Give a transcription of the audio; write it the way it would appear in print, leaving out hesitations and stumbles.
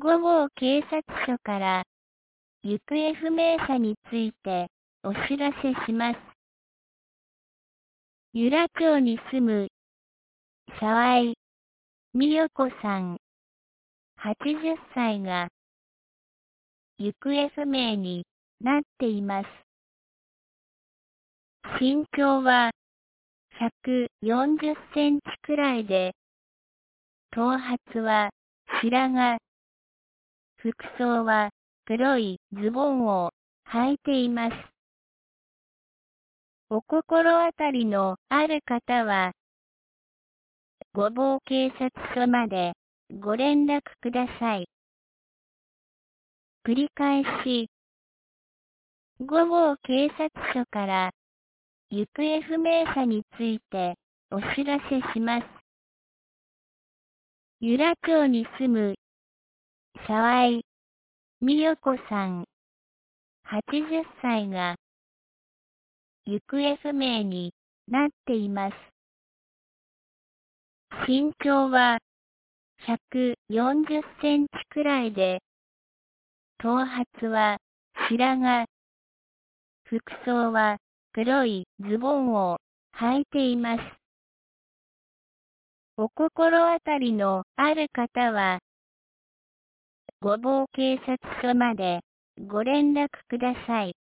御坊警察署から行方不明者についてお知らせします。由良町に住む沢井美代子さん80歳が行方不明になっています。身長は140センチくらいで、頭髪は白髪、服装は黒いズボンを履いています。お心当たりのある方は、御坊警察署までご連絡ください。繰り返し、御坊警察署から行方不明者についてお知らせします。由良町に住む沢井美代子さん80歳が行方不明になっています。身長は140センチくらいで、頭髪は白髪、服装は黒いズボンを履いています。お心当たりのある方は、御坊警察署までご連絡ください。